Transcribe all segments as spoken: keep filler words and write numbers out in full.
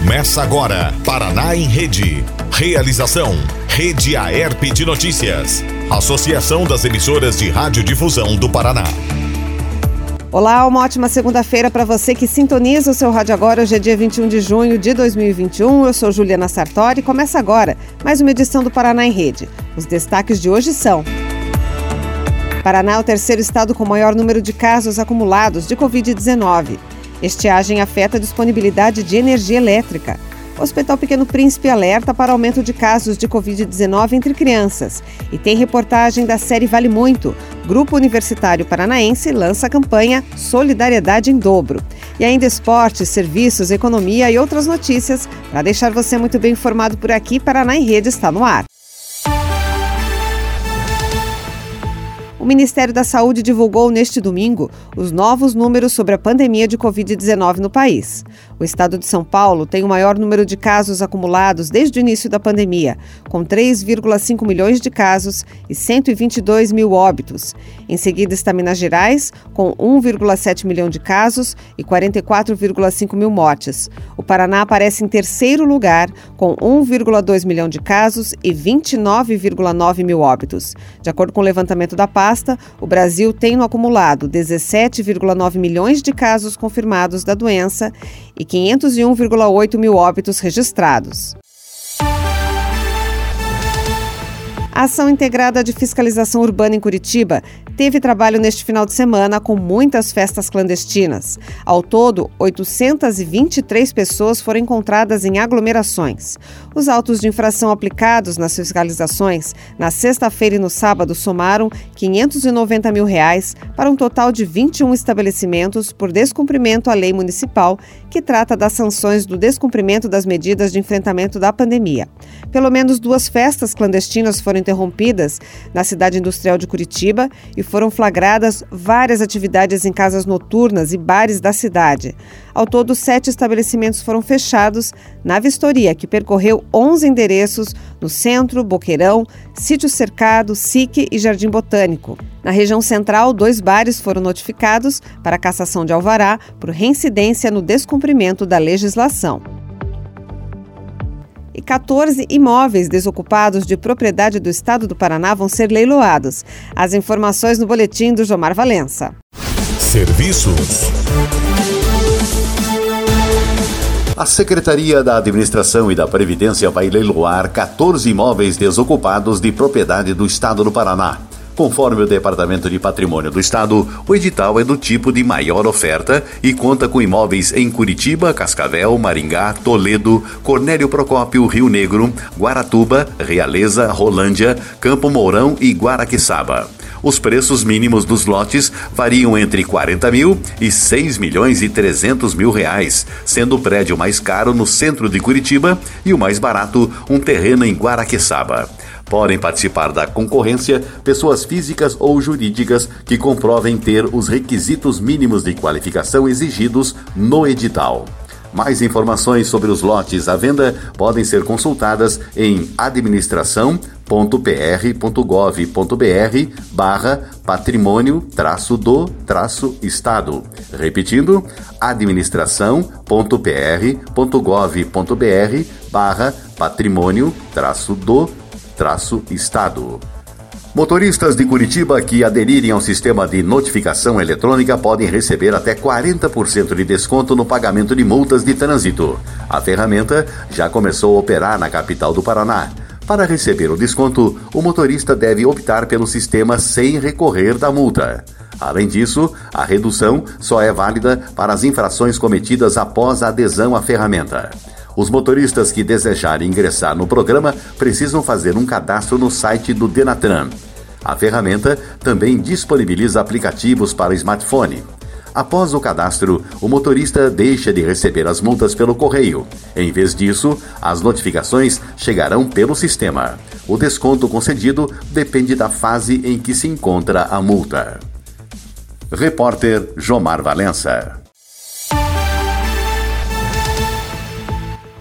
Começa agora, Paraná em Rede. Realização, Rede Aerp de Notícias. Associação das Emissoras de Radiodifusão do Paraná. Olá, uma ótima segunda-feira para você que sintoniza o seu rádio agora. Hoje é dia vinte e um de junho de dois mil e vinte e um. Eu sou Juliana Sartori e começa agora mais uma edição do Paraná em Rede. Os destaques de hoje são: Paraná é o terceiro estado com maior número de casos acumulados de covid dezenove. Estiagem afeta a disponibilidade de energia elétrica. O Hospital Pequeno Príncipe alerta para aumento de casos de covid dezenove entre crianças. E tem reportagem da série Vale Muito. Grupo Universitário Paranaense lança a campanha Solidariedade em Dobro. E ainda esportes, serviços, economia e outras notícias. Para deixar você muito bem informado por aqui, Paraná em Rede está no ar. O Ministério da Saúde divulgou neste domingo os novos números sobre a pandemia de covid dezenove no país. O estado de São Paulo tem o maior número de casos acumulados desde o início da pandemia, com três vírgula cinco milhões de casos e cento e vinte e dois mil óbitos. Em seguida está Minas Gerais, com um vírgula sete milhão de casos e quarenta e quatro vírgula cinco mil mortes. O Paraná aparece em terceiro lugar, com um vírgula dois milhão de casos e vinte e nove vírgula nove mil óbitos. De acordo com o levantamento da pasta, o Brasil tem no acumulado dezessete vírgula nove milhões de casos confirmados da doença e quinhentos e um vírgula oito mil óbitos registrados. A Ação Integrada de Fiscalização Urbana em Curitiba teve trabalho neste final de semana com muitas festas clandestinas. Ao todo, oitocentas e vinte e três pessoas foram encontradas em aglomerações. Os autos de infração aplicados nas fiscalizações na sexta-feira e no sábado somaram quinhentos e noventa mil reais para um total de vinte e um estabelecimentos por descumprimento à lei municipal que trata das sanções do descumprimento das medidas de enfrentamento da pandemia. Pelo menos duas festas clandestinas foram interrompidas na cidade industrial de Curitiba e foram flagradas várias atividades em casas noturnas e bares da cidade. Ao todo, sete estabelecimentos foram fechados na vistoria, que percorreu onze endereços no Centro, Boqueirão, Sítio Cercado, S I C e Jardim Botânico. Na região central, dois bares foram notificados para cassação de alvará por reincidência no descumprimento da legislação. E quatorze imóveis desocupados de propriedade do Estado do Paraná vão ser leiloados. As informações no boletim do Jomar Valença. Serviços. A Secretaria da Administração e da Previdência vai leiloar quatorze imóveis desocupados de propriedade do Estado do Paraná. Conforme o Departamento de Patrimônio do Estado, o edital é do tipo de maior oferta e conta com imóveis em Curitiba, Cascavel, Maringá, Toledo, Cornélio Procópio, Rio Negro, Guaratuba, Realeza, Rolândia, Campo Mourão e Guaraqueçaba. Os preços mínimos dos lotes variam entre quarenta mil e seis milhões e trezentos mil reais, sendo o prédio mais caro no centro de Curitiba e o mais barato um terreno em Guaraqueçaba. Podem participar da concorrência pessoas físicas ou jurídicas que comprovem ter os requisitos mínimos de qualificação exigidos no edital. Mais informações sobre os lotes à venda podem ser consultadas em administração ponto p r ponto gov ponto b r barra patrimônio traço do traço estado. Repetindo, administração ponto p r ponto gov ponto b r barra patrimônio traço do traço estado. Motoristas de Curitiba que aderirem ao sistema de notificação eletrônica podem receber até quarenta por cento de desconto no pagamento de multas de trânsito. A ferramenta já começou a operar na capital do Paraná. Para receber o desconto, o motorista deve optar pelo sistema sem recorrer da multa. Além disso, a redução só é válida para as infrações cometidas após a adesão à ferramenta. Os motoristas que desejarem ingressar no programa precisam fazer um cadastro no site do Denatran. A ferramenta também disponibiliza aplicativos para smartphone. Após o cadastro, o motorista deixa de receber as multas pelo correio. Em vez disso, as notificações chegarão pelo sistema. O desconto concedido depende da fase em que se encontra a multa. Repórter Jomar Valença.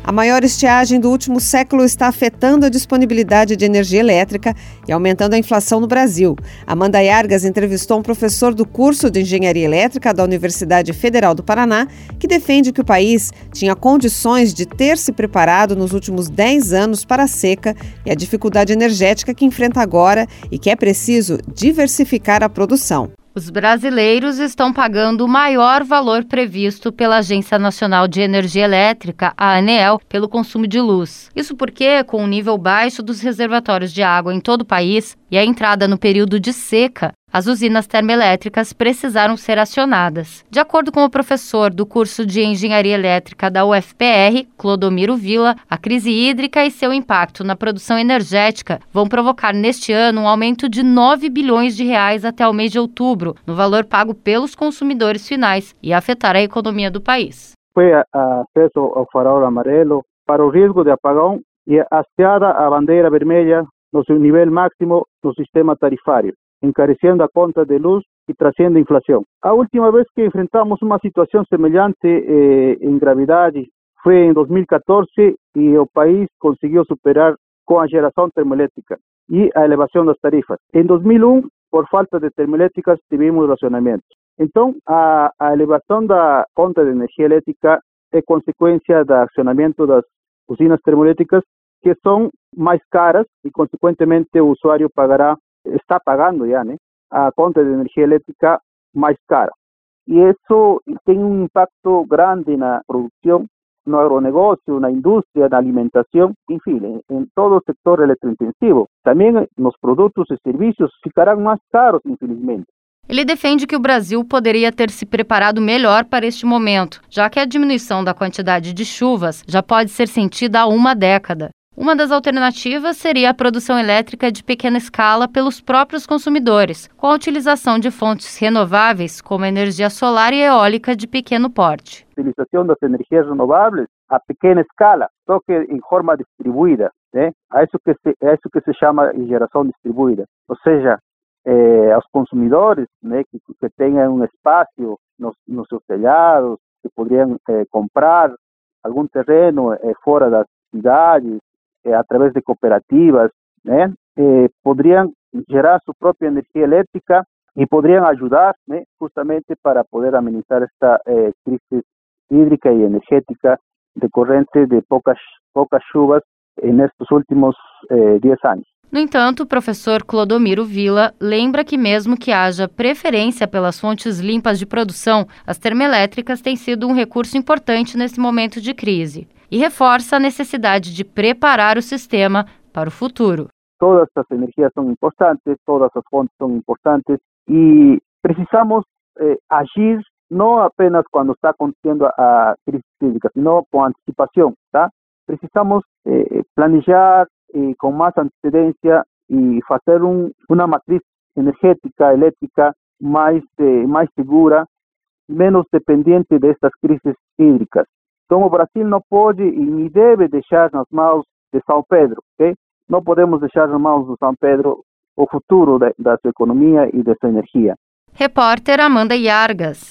A maior estiagem do último século está afetando a disponibilidade de energia elétrica e aumentando a inflação no Brasil. Amanda Yargas entrevistou um professor do curso de Engenharia Elétrica da Universidade Federal do Paraná, que defende que o país tinha condições de ter se preparado nos últimos dez anos para a seca e a dificuldade energética que enfrenta agora e que é preciso diversificar a produção. Os brasileiros estão pagando o maior valor previsto pela Agência Nacional de Energia Elétrica, a ANEEL, pelo consumo de luz. Isso porque, com o nível baixo dos reservatórios de água em todo o país e a entrada no período de seca, as usinas termoelétricas precisaram ser acionadas. De acordo com o professor do curso de Engenharia Elétrica da U F P R, Clodomiro Villa, a crise hídrica e seu impacto na produção energética vão provocar neste ano um aumento de nove bilhões de reais até o mês de outubro, no valor pago pelos consumidores finais e afetar a economia do país. Foi acesso ao farol amarelo para o risco de apagão e hasteada a bandeira vermelha no seu nível máximo no sistema tarifário, encarecendo a conta de luz e trazendo inflação. A última vez que enfrentamos uma situação semelhante eh, em gravidade foi em dois mil e catorze e o país conseguiu superar com a geração termoelétrica e a elevação das tarifas. Em dois mil e um, por falta de termoelétricas, tivemos racionamento. Então, a, a elevação da conta de energia elétrica é consequência do acionamento das usinas termoelétricas, que são mais caras e, consequentemente, o usuário pagará, está pagando já, né, a conta de energia elétrica mais cara. E isso tem um impacto grande na produção, no agronegócio, na indústria, na alimentação, enfim, em, em todo o setor eletrointensivo. Também nos produtos e serviços ficarão mais caros, infelizmente. Ele defende que o Brasil poderia ter se preparado melhor para este momento, já que a diminuição da quantidade de chuvas já pode ser sentida há uma década. Uma das alternativas seria a produção elétrica de pequena escala pelos próprios consumidores, com a utilização de fontes renováveis, como a energia solar e eólica de pequeno porte. A utilização das energias renováveis a pequena escala, só que em forma distribuída, né? É isso que se, é isso que se chama de geração distribuída. Ou seja, eh, aos consumidores, né, que, que tenham um espaço nos, nos seus telhados, que poderiam eh, comprar algum terreno eh, fora das cidades, eh, através de cooperativas, né, eh, poderiam gerar sua própria energia elétrica e poderiam ajudar, né, justamente para poder amenizar esta eh, crise hídrica e energética decorrente de poucas, poucas chuvas nestes últimos eh, dez anos. No entanto, o professor Clodomiro Villa lembra que mesmo que haja preferência pelas fontes limpas de produção, as termoelétricas têm sido um recurso importante nesse momento de crise e reforça a necessidade de preparar o sistema para o futuro. Todas as energias são importantes, todas as fontes são importantes e precisamos eh, agir não apenas quando está acontecendo a crise hídrica, sino com antecipação, tá? Precisamos eh, planejar eh, com mais antecedência e fazer um, uma matriz energética, elétrica mais, eh, mais segura, menos dependente destas crises hídricas. Então o Brasil não pode e nem deve deixar nas mãos de São Pedro, ok? Não podemos deixar nas mãos de São Pedro o futuro de, da sua economia e da sua energia. Repórter Amanda Yargas.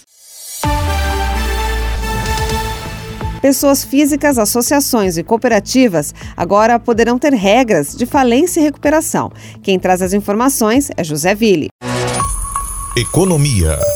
Pessoas físicas, associações e cooperativas agora poderão ter regras de falência e recuperação. Quem traz as informações é José Ville. Economia.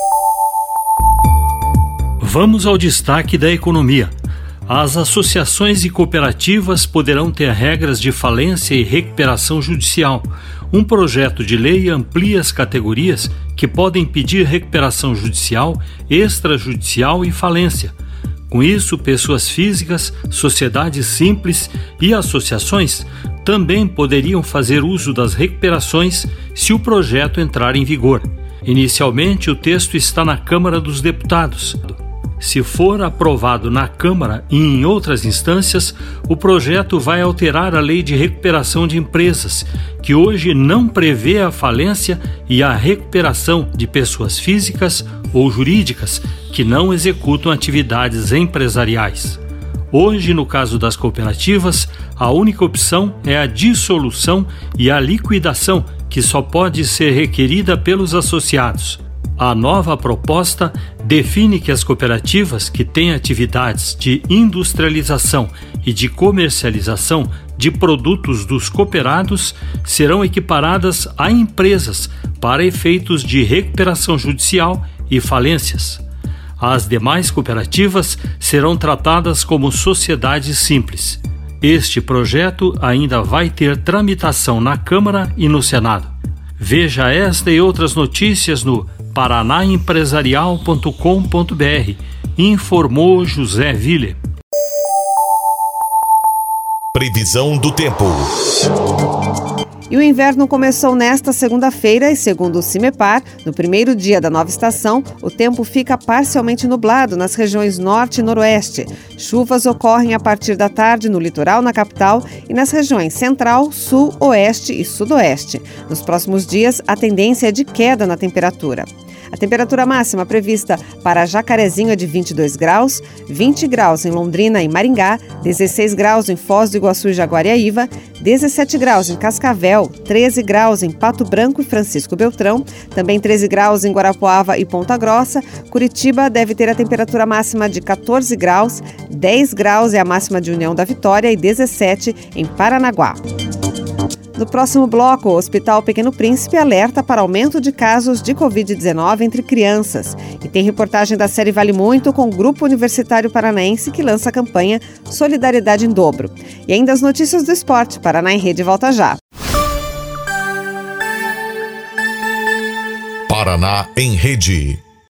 Vamos ao destaque da economia. As associações e cooperativas poderão ter regras de falência e recuperação judicial. Um projeto de lei amplia as categorias que podem pedir recuperação judicial, extrajudicial e falência. Com isso, pessoas físicas, sociedades simples e associações também poderiam fazer uso das recuperações se o projeto entrar em vigor. Inicialmente, o texto está na Câmara dos Deputados. Se for aprovado na Câmara e em outras instâncias, o projeto vai alterar a Lei de Recuperação de Empresas, que hoje não prevê a falência e a recuperação de pessoas físicas ou jurídicas que não executam atividades empresariais. Hoje, no caso das cooperativas, a única opção é a dissolução e a liquidação, que só pode ser requerida pelos associados. A nova proposta define que as cooperativas que têm atividades de industrialização e de comercialização de produtos dos cooperados serão equiparadas a empresas para efeitos de recuperação judicial e falências. As demais cooperativas serão tratadas como sociedades simples. Este projeto ainda vai ter tramitação na Câmara e no Senado. Veja esta e outras notícias no paraná empresarial ponto com ponto b r, informou José Ville. Previsão do tempo. E o inverno começou nesta segunda-feira e, segundo o CIMEPAR, no primeiro dia da nova estação, o tempo fica parcialmente nublado nas regiões norte e noroeste. Chuvas ocorrem a partir da tarde no litoral, na capital, e nas regiões central, sul, oeste e sudoeste. Nos próximos dias, a tendência é de queda na temperatura. A temperatura máxima prevista para Jacarezinho é de vinte e dois graus, vinte graus em Londrina e Maringá, dezesseis graus em Foz do Iguaçu e Jaguariaíva, dezessete graus em Cascavel, treze graus em Pato Branco e Francisco Beltrão, também treze graus em Guarapuava e Ponta Grossa. Curitiba deve ter a temperatura máxima de quatorze graus, dez graus é a máxima de União da Vitória e dezessete em Paranaguá. No próximo bloco, o Hospital Pequeno Príncipe alerta para aumento de casos de covid dezenove entre crianças. E tem reportagem da série Vale Muito com o Grupo Universitário Paranaense que lança a campanha Solidariedade em Dobro. E ainda as notícias do esporte. Paraná em Rede volta já. Paraná em Rede.